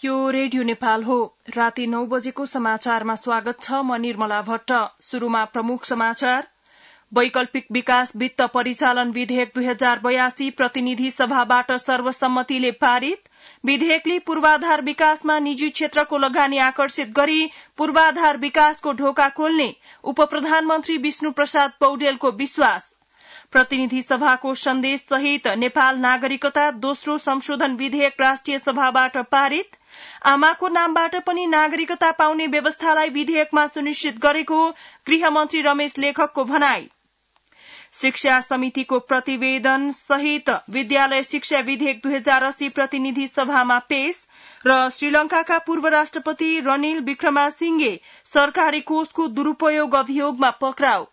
यो रेडियो नेपाल हो। राति 9 बजेको समाचारमा स्वागत छ। म निर्मला भट्ट। शुरूमा प्रमुख समाचार। वैकल्पिक विकास वित्त परिचालन विधेयक 2082 प्रतिनिधि सभाबाट सर्वसम्मतिले पारित। विधेयकले पूर्वाधार विकासमा निजी क्षेत्रको लगानी आकर्षित गरी पूर्वाधार विकासको ढोका खोल्ने उपप्रधानमन्त्री विष्णु प्रसाद पौडेलको विश्वास। प्रतिनिधि सभाको सन्देश सहित नेपाल नागरिकता दोस्रो संशोधन विधेयक राष्ट्रिय सभाबाट पारित। आमाको नामबाट पनि नागरिकता पाउने व्यवस्थालाई विधेयकमा सुनिश्चित गरेको गृहमन्त्री रमेश लेखकको भनाई। शिक्षा समितिको प्रतिवेदन सहित विद्यालय शिक्षा विधेयक 2080 प्रतिनिधि सभामा पेश। र श्रीलंकाका पूर्व राष्ट्रपति रनिल विक्रमासिंघे सरकारी कोषको दुरूपयोग अभियोगमा पक्राउ।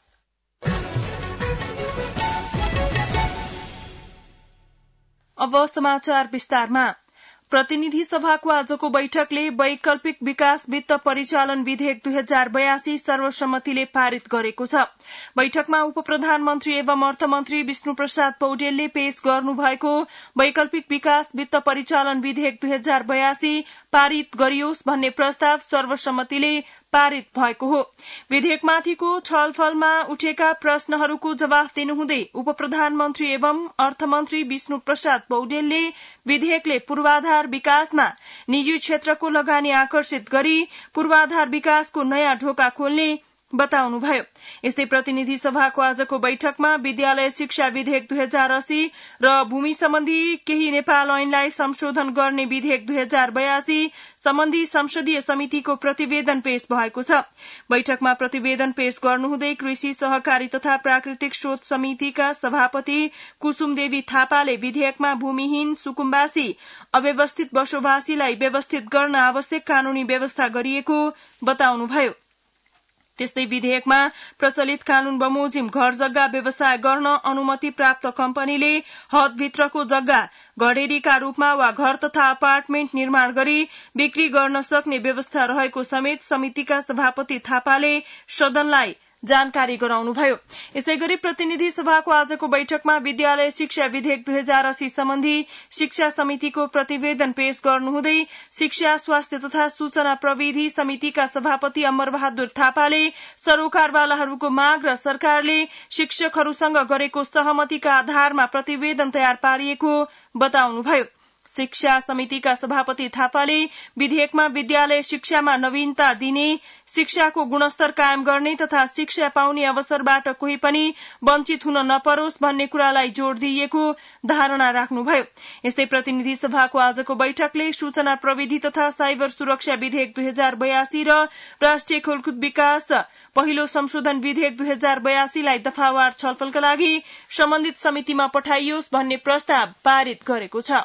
अब समाचार विस्तारमा। प्रतिनिधि सभाको आजको बैठकले वैकल्पिक विकास वित्त परिचालन विधेयक 2082 सर्वसम्मतिले पारित गरेको छ। बैठकमा उपप्रधानमन्त्री एवं अर्थमन्त्री विष्णु प्रसाद पौडेलले पेश गर्नुभएको वैकल्पिक विकास वित्त परिचालन विधेयक 2082 पारित गरियोस् भन्ने प्रस्ताव सर्वसम्मतिले पारित भएको हो। विधेयकमाथिको छलफलमा उठेका प्रश्नहरूको जवाफ दिनुहुँदै उपप्रधानमन्त्री एवं अर्थमन्त्री विष्णु प्रसाद पौडेलले विधेयकले पूर्वाधार विकासमा निजी क्षेत्रको लगानी आकर्षित गरी पूर्वाधार विकासको नयाँ ढोका खोल्ने बताउनुभयो। यस्तै प्रतिनिधि सभाको आजको बैठकमा विद्यालय शिक्षा विधेयक 2080 र भूमि सम्बन्धी केही नेपाल ऐनलाई संशोधन गर्ने विधेयक 2082 सम्बन्धी संसदीय समितिको प्रतिवेदन पेश भएको छ। बैठकमा प्रतिवेदन पेश गर्नुहुँदै कृषि सहकारी तथा प्राकृतिक स्रोत समितिका सभापति कुसुमदेवी थापाले विधेयकमा भूमिहीन सुकुम्बासी अव्यवस्थित बसोबासीलाई व्यवस्थित गर्न आवश्यक कानूनी व्यवस्था गरिएको बताउनुभयो। त्यस्तै विधेयकमा प्रचलित कानून बमोजिम घर जग्गा व्यवसाय गर्न अनुमति प्राप्त कम्पनीले हदभित्रको जग्गा घडेरीका रूपमा वा घर तथा अपार्टमेन्ट निर्माण गरी बिक्री गर्न सक्ने व्यवस्था रहेको समेत समितिका सभापति थापाले सदनलाई जानकारी गराउनुभयो। यसैगरी प्रतिनिधि सभाको आजको बैठकमा विद्यालय शिक्षा विधेयक 2080 सम्बन्धी शिक्षा समितिको प्रतिवेदन पेश गर्नुहुँदै शिक्षा स्वास्थ्य तथा सूचना प्रविधि समितिका सभापति अमर बहादुर थापाले सरोकारवालाहरूको माग र सरकारले शिक्षकहरूसँग गरेको सहमतिका आधारमा प्रतिवेदन तयार पारिएको बताउनुभयो। शिक्षा समितिका सभापति थापाले विधेयकमा विद्यालय शिक्षामा नवीनता दिने, शिक्षाको गुणस्तर कायम गर्ने तथा शिक्षा पाउने अवसरबाट कोही पनि वञ्चित हुन नपरोस् भन्ने कुरालाई जोड़ दिइएको धारणा राख्नुभयो। यस्तै प्रतिनिधि सभाको आजको बैठकले सूचना प्रविधि तथा साइबर सुरक्षा विधेयक 2082 र राष्ट्रिय खेलकुद विकास पहिलो संशोधन विधेयक 2082 लाई दफावार छलफलका लागि सम्बन्धित समितिमा पठाइयोस् भन्ने प्रस्ताव पारित गरेको छ।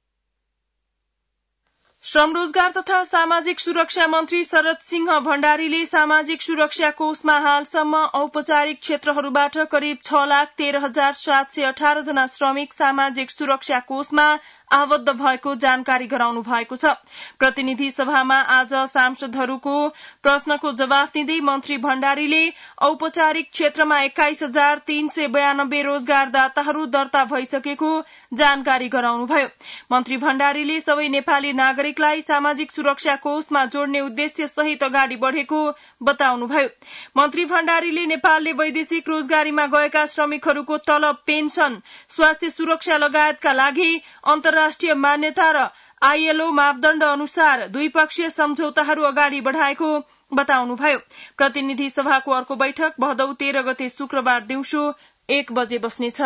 श्रम रोजगार तथा सामाजिक सुरक्षा मन्त्री शरद सिंह भण्डारीले सामाजिक सुरक्षा कोषमा हालसम्म औपचारिक क्षेत्रहरूबाट करिब 6,13,718 जना श्रमिक सामाजिक सुरक्षा कोषमा आबद्ध भएको जानकारी गराउनु भएको छ। प्रतिनिधि सभामा आज सांसदहरूको प्रश्नको जवाफ दिँदै मन्त्री भण्डारीले औपचारिक क्षेत्रमा 21,392 रोजगारदाताहरू दर्ता भइसकेको जानकारी गराउनुभयो। मन्त्री भण्डारीले सबै नेपाली नागरिकलाई सामाजिक सुरक्षा कोषमा जोड्ने उद्देश्य सहित अगाडि बढ़ेको बताउनुभयो। मन्त्री भण्डारीले नेपालले वैदेशिक रोजगारीमा गएका श्रमिकहरूको तलब, पेन्सन, स्वास्थ्य सुरक्षा लगायतका लागि अन्तर्राष्ट्रिय मान्यता र आईएलओ मापदण्ड अनुसार द्विपक्षीय सम्झौताहरू अगाडि बढ़ाएको बताउनुभयो। प्रतिनिधि सभाको अर्को बैठक भदौ 13 गते शुक्रबार दिउँसो 1 बजे बस्नेछ।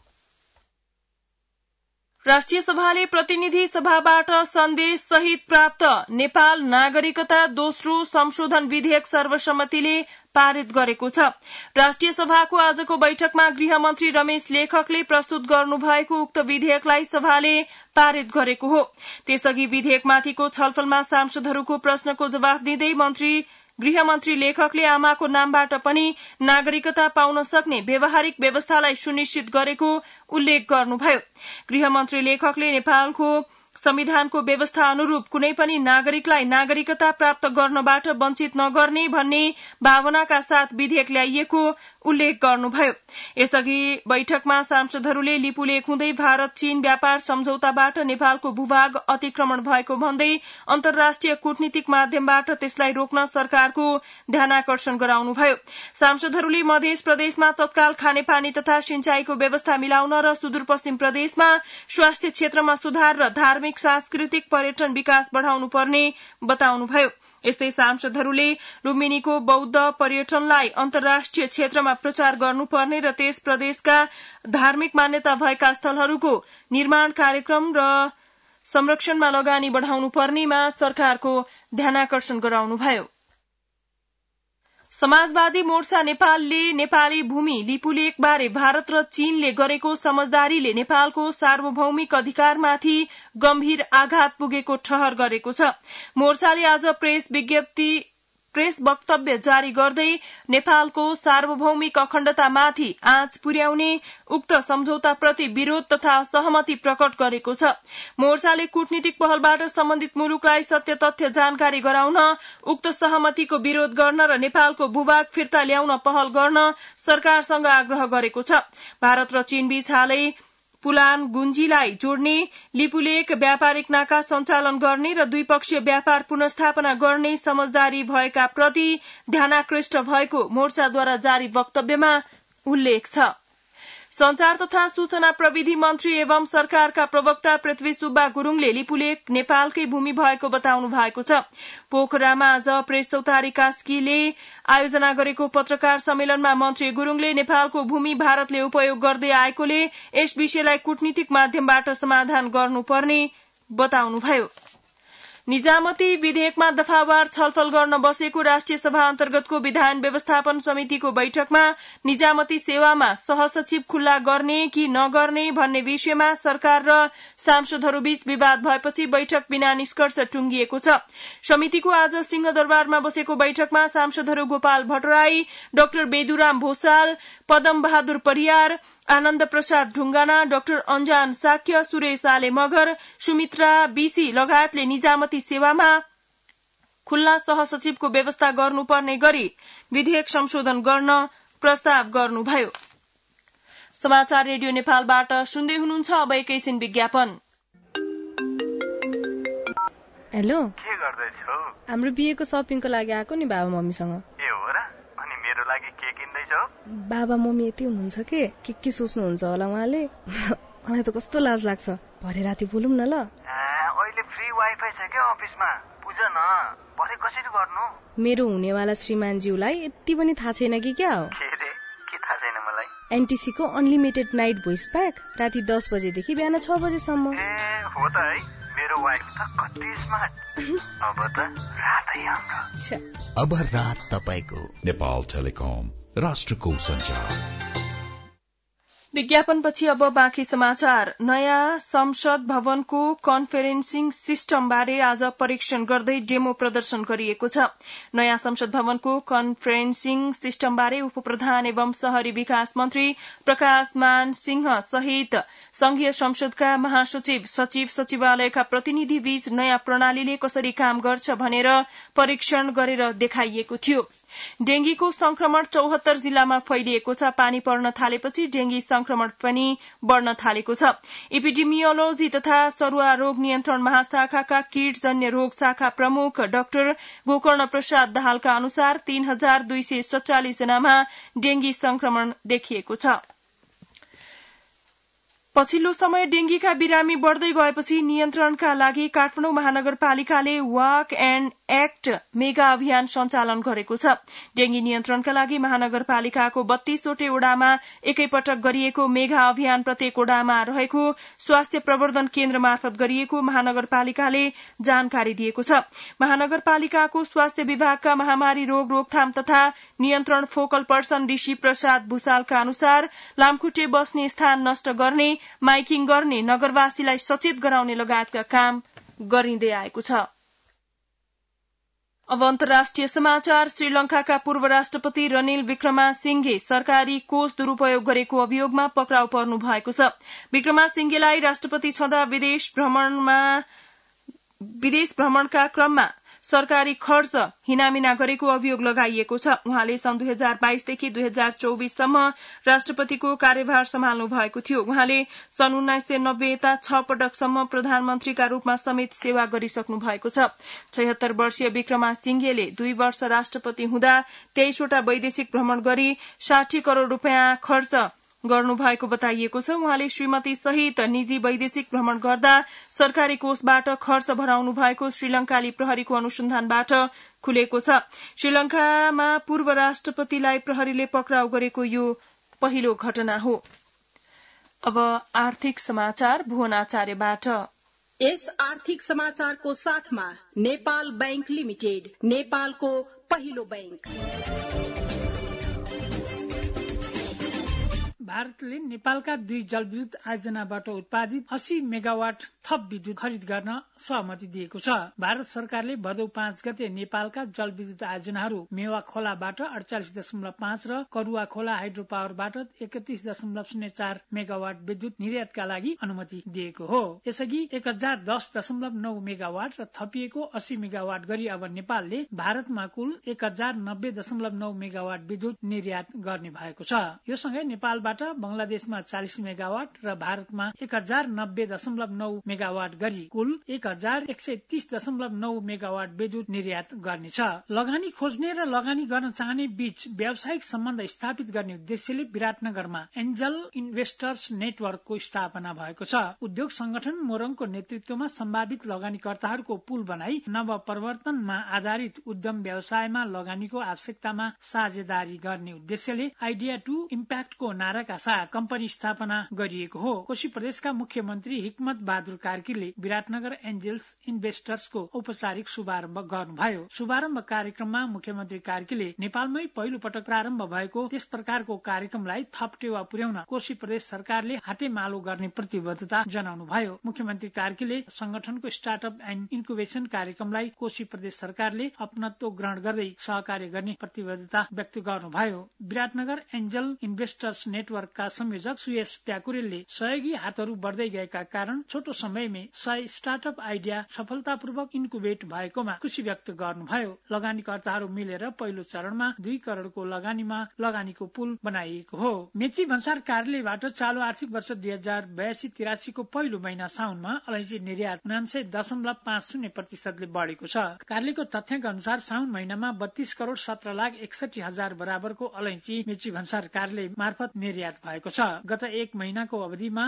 राष्ट्रिय सभाले प्रतिनिधि सभाबाट सन्देश सहित प्राप्त नेपाल नागरिकता दोस्रो संशोधन विधेयक सर्वसम्मतिले पारित गरेको छ। राष्ट्रिय सभाको आजको बैठकमा गृहमन्त्री रमेश लेखकले प्रस्तुत गर्नुभएको उक्त विधेयकलाई सभाले पारित गरेको हो। त्यसअघि विधेयकमाथिको छलफलमा सांसदहरूको प्रश्नको जवाफ दिँदै गृहमन्त्री लेखकले आमाको नामबाट पनि नागरिकता पाउन सक्ने व्यावहारिक व्यवस्थालाई सुनिश्चित गरेको उल्लेख गर्नुभयो। गृहमन्त्री लेखकले नेपालको संविधानको व्यवस्था अनुरूप कुनै पनि नागरिकलाई नागरिकता प्राप्त गर्नबाट वञ्चित नगर्ने भन्ने भावनाका साथ विधेयक ल्याइएको उल्लेख गर्नुभयो। यसअघि बैठकमा सांसदहरूले लिपुलेक हुँदै भारत चीन व्यापार सम्झौताबाट नेपालको भूभाग अतिक्रमण भएको भन्दै अन्तर्राष्ट्रिय कूटनीतिक माध्यमबाट त्यसलाई रोक्न सरकारको ध्यानाकर्षण गराउनुभयो। सांसदहरूले मध्य प्रदेशमा तत्काल खानेपानी तथा सिंचाईको व्यवस्था मिलाउन र सुदूरपश्चिम प्रदेशमा स्वास्थ्य क्षेत्रमा सुधार र धार्मिक सांस्कृतिक पर्यटन विकास बढ़ाउनु पर्ने बताउनुभयो। यस्तै सांसदहरूले लुम्बिनीको बौद्ध पर्यटनलाई अन्तर्राष्ट्रिय क्षेत्रमा प्रचार गर्नुपर्ने र त्यस प्रदेशका धार्मिक मान्यता भएका स्थलहरूको निर्माण कार्यक्रम र संरक्षणमा लगानी बढ़ाउनु पर्नेमा सरकारको ध्यानाकर्षण गराउनुभयो। समाजवादी मोर्चा नेपालले नेपाली भूमि लिपुलेकबारे भारत र चीनले गरेको समझदारीले नेपालको सार्वभौमिक अधिकारमाथि गम्भीर आघात पुगेको ठहर गरेको छ। मोर्चाले आज प्रेस वक्तव्य जारी गर्दै नेपालको सार्वभौमिक अखण्डतामाथि आँच पुर्याउने उक्त सम्झौताप्रति विरोध तथा सहमति प्रकट गरेको छ। मोर्चाले कूटनीतिक पहलबाट सम्बन्धित मुलुकलाई सत्य तथ्य जानकारी गराउन, उक्त सहमतिको विरोध गर्न र नेपालको भूभाग फिर्ता ल्याउन पहल गर्न सरकारसँग आग्रह गरेको छ। भारत र चीनबीच हालै पुलान गुन्जीलाई जोड्ने लिपुलेक व्यापारिक नाका सञ्चालन गर्ने र द्विपक्षीय व्यापार पुनर्स्थापना गर्ने समझदारी भएका प्रति ध्यानाकृष्ट भएको मोर्चाद्वारा जारी वक्तव्यमा उल्लेख छ। संचार तथा सूचना प्रविधि मन्त्री एवं सरकारका प्रवक्ता पृथ्वी सुब्बा गुरूङले लिपुलेक नेपालकै भूमि भएको बताउनु भएको छ। पोखरामा आज प्रेस चौतारी कास्कीले आयोजना गरेको पत्रकार सम्मेलनमा मन्त्री गुरूङले नेपालको भूमि भारतले उपयोग गर्दै आएकोले यस विषयलाई कूटनीतिक माध्यमबाट समाधान गर्नुपर्ने बताउनुभयो। निजामती विधेयकमा दफावार छलफल गर्न बसेको राष्ट्रिय सभा अन्तर्गतको विधान व्यवस्थापन समितिको बैठकमा निजामती सेवामा सहसचिव खुल्ला गर्ने कि नगर्ने भन्ने विषयमा सरकार र सांसदहरूबीच विवाद भएपछि बैठक बिना निष्कर्ष टुंगिएको छ। समितिको आज सिंहदरबारमा बसेको बैठकमा सांसदहरू Gopal Bhattarai, doctor Beduram Bhosal, Padam Bahadur Pariyar, Anand Prasad Dhungana, doctor Anjan Shakya, Suresh Ale Magar, Sumitra BC लगायतले निजामती सेवामा खुल्ला सहसचिवको व्यवस्था गर्नुपर्ने गरी विधेयक संशोधन गर्न प्रस्ताव गर्नुभयो। समाचार रेडियो नेपालबाट सुन्दै हुनुहुन्छ। अब एकैछिन विज्ञापन। हेलो, के गर्दैछौ? हाम्रो बिहेको शपिङको लागि आएको नि बाबा मम्मीसँग। ए हो र? अनि मेरो लागि के किन्दैछौ? बाबा मम्मी यति हुनुहुन्छ के सोच्नुहुन्छ होला उहाँले। मलाई त कस्तो लाज लाग्छ। भरे राति बोलौँ न ल। अहिले फ्री वाइफाई छ के अफिसमा? बुझ न, भरे कसरी गर्नु? मेरो हुनेवाला श्रीमानज्यूलाई यति पनि थाहा छैन कि क्या हो? के थाहा छैन मलाई? एनटीसी को अनलिमिटेड नाइट भोइस प्याक राति 10 बजेदेखि बिहान 6 बजेसम्म। हो त है, मेरो वाइफ त कति स्मार्ट। अब त रातै हाम्रो। अब रात तपाईको। नेपाल टेलिकम, राष्ट्रको सञ्चार। विज्ञापनपछि अब बाँकी समाचार। नयाँ संसद भवनको कन्फरेन्सिङ सिस्टम बारे आज परीक्षण गर्दै डेमो प्रदर्शन गरिएको छ। नयाँ संसद भवनको कन्फरेन्सिङ सिस्टम बारे उपप्रधान एवं शहरी विकास मन्त्री प्रकाश मान सिंह सहित संघीय संसदका महासचिव, सचिव, सचिवालयका प्रतिनिधि बीच नयाँ प्रणालीले कसरी काम गर्छ भनेर परीक्षण गरेर देखाइएको थियो। डेंगीको संक्रमण 74 जिल्लामा फैलिएको छ। पानी पर्न थालेपछि डेंगी संक्रमण पनि बढ़न थालेको छ। एपिडेमियोलोजी तथा सरुवा रोग नियन्त्रण महाशाखाका कीटजन्य रोग शाखा प्रमुख डाक्टर गोकर्ण प्रसाद दाहालका अनुसार 3247 जनामा डेंगी संक्रमण देखिएको छ। पछिल्लो समय डेंगीका बिरामी बढ़दै गएपछि नियन्त्रणका लागि काठमाडौँ महानगरपालिकाले वाक एण्ड एक्ट मेगा अभियान सञ्चालन गरेको छ। डेंगी नियन्त्रणका लागि महानगरपालिकाको 32 वटै ओडामा एकैपटक गरिएको मेगा अभियान प्रत्येक ओडामा रहेको स्वास्थ्य प्रवर्धन केन्द्र मार्फत गरिएको महानगरपालिकाले जानकारी दिएको छ। महानगरपालिकाको स्वास्थ्य विभागका महामारी रोग रोकथाम तथा नियन्त्रण फोकल पर्सन ऋषि प्रसाद भूषालका अनुसार लामखुट्टे बस्ने स्थान नष्ट गर्ने, माइकिङ गर्ने, नगरवासीलाई सचेत गराउने लगायतका काम गरिँदै आएको छ। अब अन्तर्राष्ट्रिय समाचार। श्रीलंकाका पूर्व राष्ट्रपति रनिल विक्रमासिंघे सरकारी कोष दुरूपयोग गरेको अभियोगमा पक्राउ पर्नु भएको छ। विक्रमासिंघेलाई राष्ट्रपति छँदा विदेश भ्रमणका क्रममा सरकारी खर्च हिनामिना गरेको अभियोग लगाइएको छ। उहाँले सन् 2022 देखि 2024 सम्म राष्ट्रपतिको कार्यभार सम्हाल्नु भएको थियो। उहाँले सन् 1990 यता 6 पटकसम्म प्रधानमन्त्रीका रूपमा समेत सेवा गरिसक्नु भएको छ। 76 वर्षीय विक्रमासिंघेले 2 वर्ष राष्ट्रपति हुँदा 23 वटा वैदेशिक भ्रमण गरी 60 करोड़ रूपियाँ खर्च गर्नुभएको बताइएको छ। उहाँले श्रीमती सहित निजी वैदेशिक भ्रमण गर्दा सरकारी कोषबाट खर्च भराउनु भएको श्रीलंकाली प्रहरीको अनुसन्धानबाट खुलेको छ। श्रीलंकामा पूर्व राष्ट्रपतिलाई प्रहरीले पक्राउ गरेको यो पहिलो घटना हो। अब आर्थिक समाचार भुवन आचार्यबाट। यस आर्थिक समाचारको साथमा नेपाल बैंक लिमिटेड, नेपालको पहिलो बैंक। भारतले नेपालका 2 जलविद्युत आयोजनाबाट उत्पादित 80 मेगावाट थप विद्युत खरिद गर्न सहमति दिएको छ। भारत सरकारले भदौ 5 गते नेपालका जलविद्युत आयोजनाहरू मेवा खोलाबाट 48.5 र करुवा खोला हाइड्रो पावरबाट 31.04 मेगावाट विद्युत निर्यातका लागि अनुमति दिएको हो। यसअघि 1010.9 मेगावाट र थपिएको 80 मेगावाट गरी अब नेपालले भारतमा कुल 1090.9 मेगावाट विद्युत निर्यात गर्ने भएको छ। यो सँगै नेपालबाट बंगलादेशमा 40 मेगावाट र भारतमा 1090.9 मेगावाट गरी कुल 1130.9 मेगावाट विद्युत निर्यात गर्नेछ। लगानी खोज्ने र लगानी गर्न चाहने बीच व्यावसायिक सम्बन्ध स्थापित गर्ने उद्देश्यले विराटनगरमा एन्जल इन्भेस्टर्स नेटवर्कको स्थापना भएको छ। उद्योग संगठन मोरङको नेतृत्वमा सम्भावित लगानीकर्ताहरूको पुल बनाई नव परिवर्तनमा आधारित उद्यम व्यवसायमा लगानीको आवश्यकतामा साझेदारी गर्ने उद्देश्यले आइडिया टू इम्प्याक्टको नारा का साथ कम्पनी स्थापना गरिएको हो। कोशी प्रदेशका मुख्यमन्त्री हिक्मत बहादुर कार्कीले विराटनगर एन्जेल्स इन्भेस्टर्सको औपचारिक शुभारम्भ गर्नुभयो। शुभारम्भ कार्यक्रममा मुख्यमन्त्री कार्कीले नेपालमै पहिलो पटक प्रारम्भ भएको त्यस प्रकारको कार्यक्रमलाई थप टेवा पुर्याउन कोशी प्रदेश सरकारले हातेमालो गर्ने प्रतिबद्धता जनाउनुभयो। मुख्यमन्त्री कार्कीले संगठनको स्टार्टअप एन्ड इन्कुबेसन कार्यक्रमलाई कोशी प्रदेश सरकारले अपनत्व ग्रहण गर्दै सहकार्य गर्ने प्रतिबद्धता व्यक्त गर्नुभयो। विराटनगर एन्जल इन्भेस्टर्स नेटवर्कका संयोजक सुयश प्याकुरेलले सहयोगी हातहरू बढ्दै गएका कारण छोटो समयमै 100 स्टार्टअप आइडिया सफलतापूर्वक इन्कुबेट भएकोमा खुशी व्यक्त गर्नुभयो। लगानीकर्ताहरू मिलेर पहिलो चरणमा 2 करोड़को लगानीको पुल बनाइएको हो। मेची भन्सार कार्यालयबाट चालु आर्थिक वर्ष 2082-83 को पहिलो महिना साउनमा अलैँची निर्यात 99.50% बढेको छ। कार्यालयको तथ्याङ्क अनुसार साउन महिनामा 32 करोड़ 17,61,000 बराबरको अलैँची मेची भन्सार कार्यालय मार्फत निर्यात भएको छ। गत 1 महिनाको अवधिमा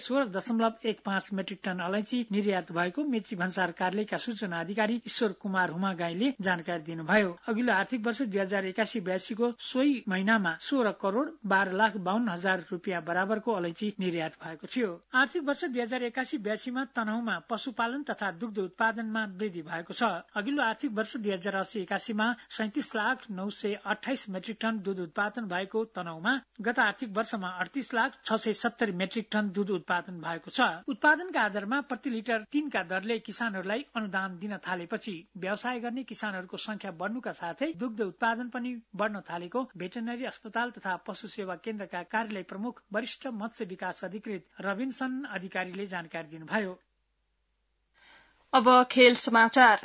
216.15 मेट्रिक टन अलैँची निर्यात भएको मेची भन्सार कार्यालयका सूचना अधिकारी ईश्वर कुमार हुमागाईले जानकारी दिनुभयो। अघिल्लो आर्थिक वर्ष 2081-82 को सोही महिनामा 16 करोड़ 12,52,000 रुपियाँ बराबरको अलैँची निर्यात भएको थियो। आर्थिक वर्ष 2081-82 मा तनहुमा पशुपालन तथा दुग्ध उत्पादनमा वृद्धि भएको छ। अघिल्लो आर्थिक वर्ष 2080-81 मा 37,928 मेट्रिक टन दूध उत्पादन भएको तनहुमा गत आर्थिक वर्षमा 38,670 मेट्रिक टन दूध उत्पादन भएको छ। उत्पादनका आधारमा प्रति लिटर 3 का दरले किसानहरूलाई अनुदान दिन थालेपछि व्यवसाय गर्ने किसानहरूको संख्या बढ्नुका साथै दुग्ध उत्पादन पनि बढ्न थालेको भेटनरी अस्पताल तथा पशु सेवा केन्द्रका कार्यालय प्रमुख वरिष्ठ मत्स्य विकास अधिकृत रविन्सन अधिकारीले जानकारी दिनुभयो। अब खेल समाचार।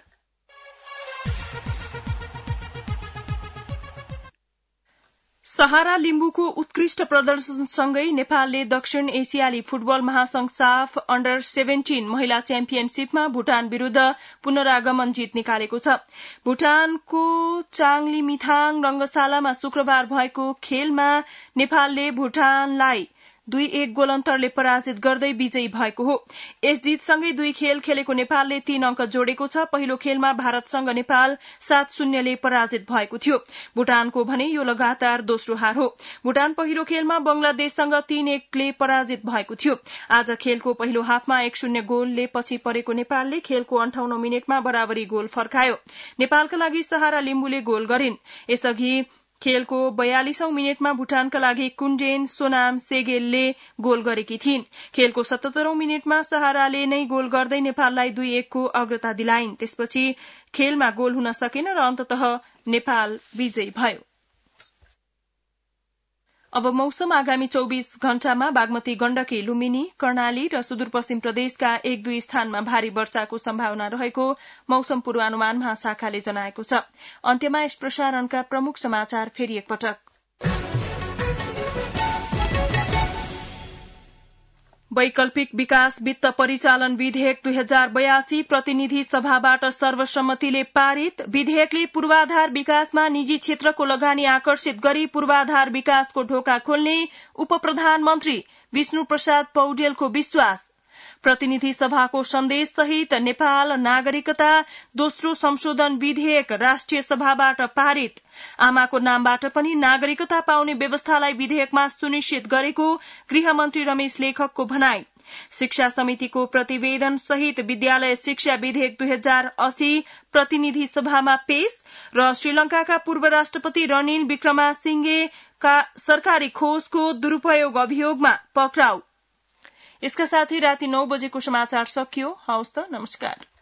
सहारा लिम्बूको उत्कृष्ट प्रदर्शनसँगै नेपालले दक्षिण एसियाली फुटबल महासंघ साफ अन्डर 17 महिला च्याम्पियनशीपमा भूटान विरूद्ध पुनरागमन जित निकालेको छ। भूटानको चाङलिमिथाङ रंगशालामा शुक्रबार भएको खेलमा नेपालले भूटानलाई 2-1 गोल अन्तरले पराजित गर्दै विजयी भएको हो। यस जितसँगै 2 खेल खेलेको नेपालले 3 अंक जोडेको छ। पहिलो खेलमा भारतसँग नेपाल 7-0 ले पराजित भएको थियो। भूटानको भने यो लगातार दोस्रो हार हो। भूटान पहिलो खेलमा बंगलादेशसँग 3-1 ले पराजित भएको थियो। आज खेलको पहिलो हाफमा 1-0 गोलले पछि परेको नेपालले खेलको 58 मिनेटमा बराबरी गोल फर्कायो। नेपालका लागि सहारा लिम्बूले गोल गरिन्। यसअघि खेलको 42औं मिनेटमा भुटानका लागि कुन्डेन सोनाम सेगेलले गोल गरेकी थिइन्। खेलको 77औं मिनेटमा सहाराले नै गोल गर्दै नेपाललाई 2-1 को अग्रता दिलाइन्। त्यसपछि खेलमा गोल हुन सकेन र अन्ततः नेपाल विजयी भयो। अब मौसम। आगामी 24 घण्टामा बागमती, गण्डकी, लुम्बिनी, कर्णाली र सुदूरपश्चिम प्रदेशका 1-2 स्थानमा भारी वर्षाको सम्भावना रहेको मौसम पूर्वानुमान महाशाखाले जनाएको छ। अन्त्यमा यस प्रसारणका प्रमुख समाचार फेरि एकपटक। वैकल्पिक विकास वित्त परिचालन विधेयक 2082 प्रतिनिधि सभाबाट सर्वसम्मतिले पारित। विधेयकले पूर्वाधार विकासमा निजी क्षेत्रको लगानी आकर्षित गरी पूर्वाधार विकासको ढोका खोल्ने उप प्रधानमन्त्री विष्णु प्रसाद पौडेलको विश्वास। प्रतिनिधि सभाको सन्देश सहित नेपाल नागरिकता दोस्रो संशोधन विधेयक राष्ट्रिय सभाबाट पारित। आमाको नामबाट पनि नागरिकता पाउने व्यवस्थालाई विधेयकमा सुनिश्चित गरेको गृहमन्त्री रमेश लेखकको भनाई। शिक्षा समितिको प्रतिवेदन सहित विद्यालय शिक्षा विधेयक 2080 प्रतिनिधि सभामा पेश र श्रीलंकाका पूर्व राष्ट्रपति रनिल विक्रमासिंघेका सरकारी खोजको दुरूपयोग अभियोगमा पक्राउ। यसका साथै राति 9 बजेको समाचार सकियो। हवस् त, नमस्कार।